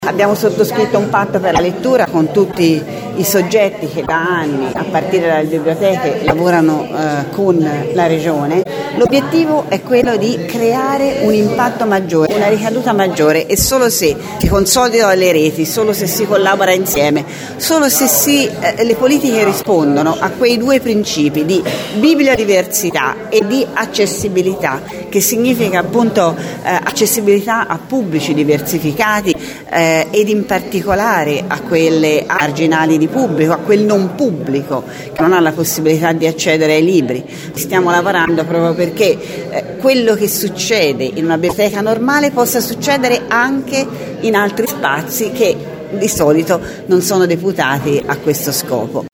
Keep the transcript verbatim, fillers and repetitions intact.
Abbiamo sottoscritto un patto per la lettura con tutti i soggetti che da anni, a partire dalle biblioteche, lavorano eh, con la Regione. L'obiettivo è quello di creare un impatto maggiore, una ricaduta maggiore, e solo se si consolidano le reti, solo se si collabora insieme, solo se si, eh, le politiche rispondono a quei due principi di bibliodiversità e di accessibilità, che significa appunto eh, accessibilità a pubblici diversificati eh, ed in particolare a quelle marginali di pubblico, a quel non pubblico che non ha la possibilità di accedere ai libri. Stiamo lavorando proprio perché eh, quello che succede in una biblioteca normale possa succedere anche in altri spazi che di solito non sono deputati a questo scopo.